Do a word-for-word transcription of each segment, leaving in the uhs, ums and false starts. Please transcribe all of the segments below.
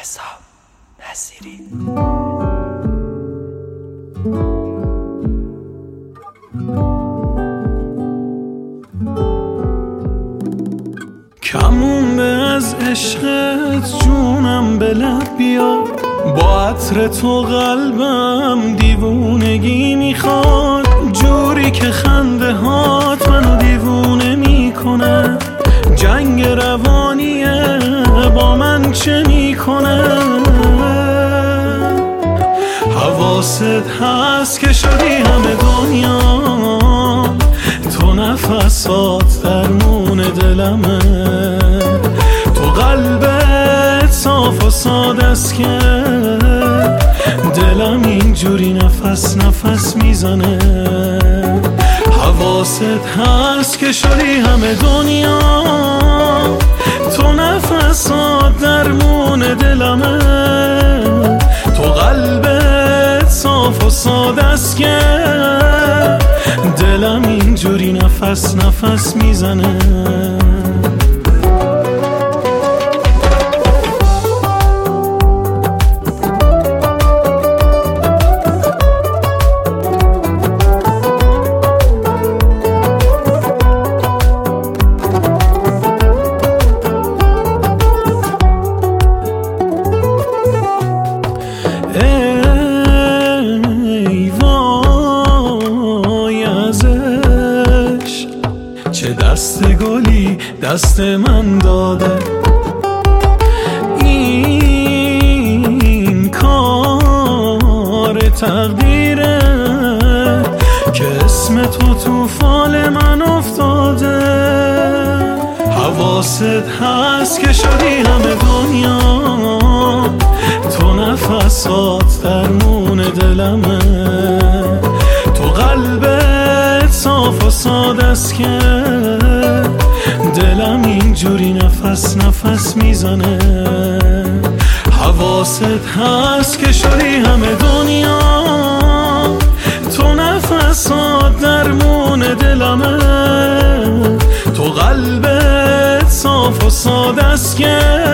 رضا نصیری. کمونده از عشقت جونم به لب بیا، با عطر تو قلبم دیوونگی میخواد، جوری که خنده هات منو دیوونه میکنه، جنگ روانیه با من چه میکنه. حواست هست که شدی همه دنیا، تو نفسات درمون دلمه، تو قلبت صاف و ساده است که دلم اینجوری نفس نفس میزنه. حواست هست که شدی همه دنیا، تو نفسات درمون دلمه، تو قلبت صاف و ساده است که دلم اینجوری نفس نفس میزنه. چه دست گلی دست من داده، این کار تقدیره که اسم تو تو فال من افتاده. حواست هست که شدی همه دنیا، تو نفسات درمون دلمه، تو قلبت صاف و ساده است که دلم اینجوری نفس نفس میزنه. حواست هست که شدی همه دنیا، تو نفسات درمون دلمه، تو قلبت صاف و ساده است که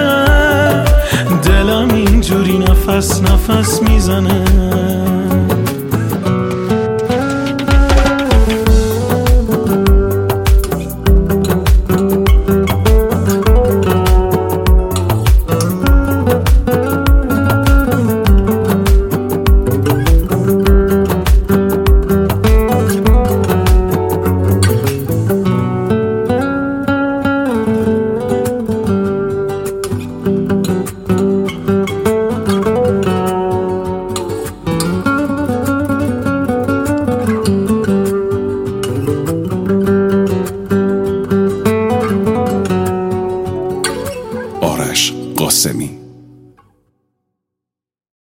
دلم اینجوری نفس نفس میزنه. آرش قاسمی.